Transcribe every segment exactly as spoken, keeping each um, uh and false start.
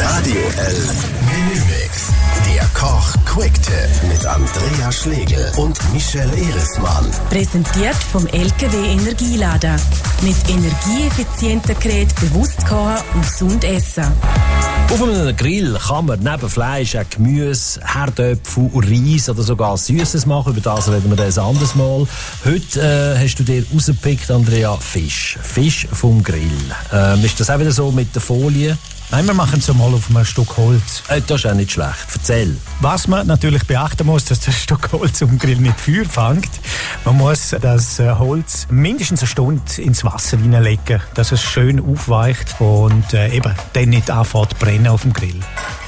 Radio L Menümix. Der Koch-Quick-Tipp mit Andrea Schlegel und Michelle Erismann. Präsentiert vom L K W Energielader. Mit energieeffizienten Geräten bewusst kochen und gesund essen. Auf einem Grill kann man neben Fleisch auch Gemüse, Herdöpfel, Reis oder sogar Süßes machen. Über das reden wir das ein anderes Mal. Heute äh, hast du dir rausgepickt, Andrea, Fisch. Fisch vom Grill. Ähm, ist das auch wieder so mit der Folie? Nein, wir machen es mal auf einem Stück Holz. Äh, das ist auch nicht schlecht. Erzähl. Was man natürlich beachten muss, dass das Stück Holz auf dem Grill nicht Feuer fängt. Man muss das Holz mindestens eine Stunde ins Wasser hineinlegen, dass es schön aufweicht und äh, eben dann nicht anfängt zu brennen auf dem Grill.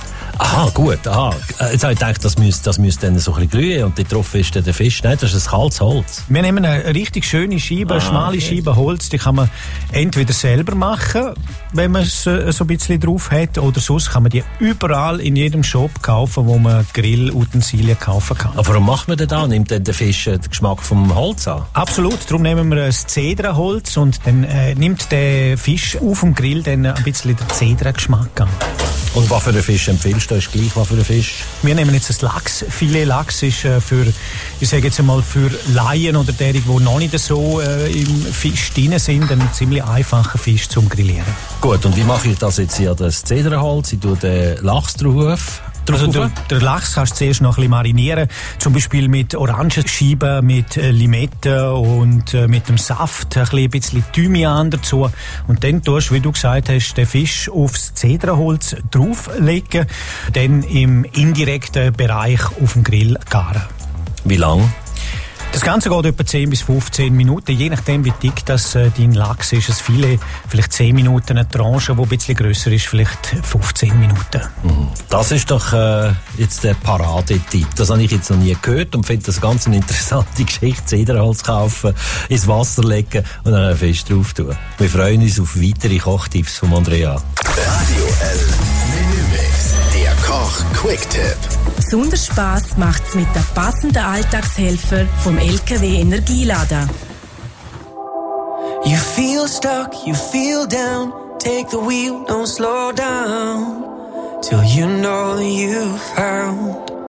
Aha, gut. Aha. Jetzt habe ich gedacht, das müsste, das müsste dann so ein bisschen glühen und dort drauf ist dann der Fisch. Nein, das ist ein kaltes Holz. Wir nehmen eine richtig schöne Scheibe, eine ah, schmale okay. Scheibe Holz. Die kann man entweder selber machen, wenn man es äh, so ein bisschen drauf hat, oder sonst kann man die überall in jedem Shop kaufen, wo man Grillutensilien kaufen kann. Aber warum macht man denn da? Nimmt dann der Fisch den Geschmack vom Holz an? Absolut. Darum nehmen wir ein Zedernholz und dann äh, nimmt der Fisch auf dem Grill dann ein bisschen den Zederngeschmack an. Und was für einen Fisch empfiehlst du? Ist gleich was für einen Fisch? Wir nehmen jetzt das Lachsfilet. Lachs ist äh, für, ich sage jetzt einmal, für Laien oder derige, die noch nicht so äh, im Fisch drin sind, ein ziemlich einfacher Fisch zum Grillieren. Gut, und wie mache ich das jetzt hier? Das Zedernholz, ich tue den Lachs drauf. Also der, der Lachs kannst du zuerst noch ein bisschen marinieren, zum Beispiel mit Orangenscheiben, mit äh, Limetten und äh, mit dem Saft, ein bisschen, ein bisschen Thymian dazu. Und dann tust du, wie du gesagt hast, den Fisch aufs Zedernholz drauflegen, dann im indirekten Bereich auf dem Grill garen. Wie lang? Das Ganze geht etwa zehn bis fünfzehn Minuten, je nachdem wie dick das, äh, dein Lachs ist. Ein Filet, vielleicht zehn Minuten, eine Tranche, die ein bisschen grösser ist, vielleicht fünfzehn Minuten. Mhm. Das ist doch äh, jetzt der Paradetipp. Das habe ich jetzt noch nie gehört und finde das eine ganz interessante Geschichte. Zedernholz kaufen, ins Wasser legen und dann einen Fisch drauf tun. Wir freuen uns auf weitere Kochtipps von Andrea. Radio L Menümix. Der Koch-Quick-Tipp. Besonders Spass macht's mit den passenden Alltagshelfer vom L K W Energielader. You feel stuck, you feel down. Take the wheel, don't slow down. Till you know you found